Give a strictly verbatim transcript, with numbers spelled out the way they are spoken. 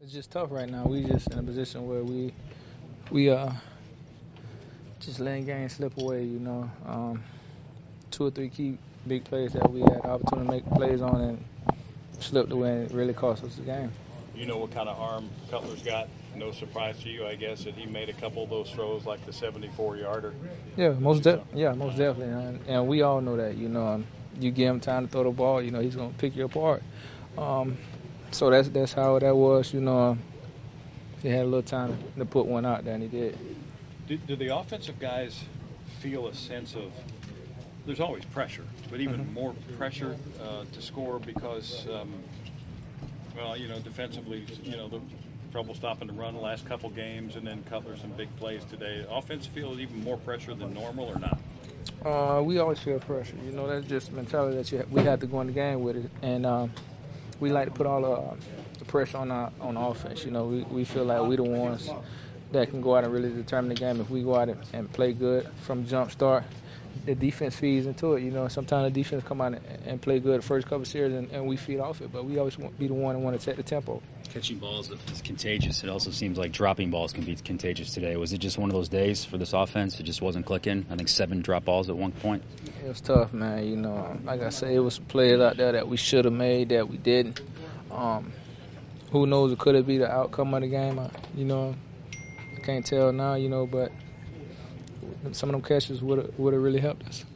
It's just tough right now. We just in a position where we we uh just letting games slip away. You know, um, two or three key big plays that we had the opportunity to make plays on and slipped away, and it really cost us the game. You know what kind of arm Cutler's got? No surprise to you, I guess, that he made a couple of those throws like the seventy-four yarder. Yeah, most de- yeah, most definitely, and, and we all know that. You know, um, you give him time to throw the ball, you know, he's gonna pick you apart. Um, so that's that's how that was. You know, um, he had a little time to put one out there, and he did. Did, did the offensive guys feel a sense of? There's always pressure, but even mm-hmm. more pressure uh, to score because, um, well, you know, defensively, you know, the trouble stopping the run the last couple games, and then Cutler some big plays today. Offense feels even more pressure than normal, or not? Uh, we always feel pressure. You know, that's just mentality that you ha- we have to go in the game with it, and um, we like to put all uh, the pressure on our on offense. You know, we, we feel like we the ones that can go out and really determine the game. If we go out and, and play good from jump start, the defense feeds into it. You know, sometimes the defense come out and, and play good the first couple of series, and, and we feed off it. But we always want to be the one that want to set the tempo. Catching balls is contagious. It also seems like dropping balls can be contagious today. Was it just one of those days for this offense? It just wasn't clicking? I think seven drop balls at one point. It was tough, man. You know, like I said, it was some plays out there that we should have made that we didn't. Um, who knows? It could have been the outcome of the game. I, you know, I can't tell now, you know, but some of them catches would have would have really helped us.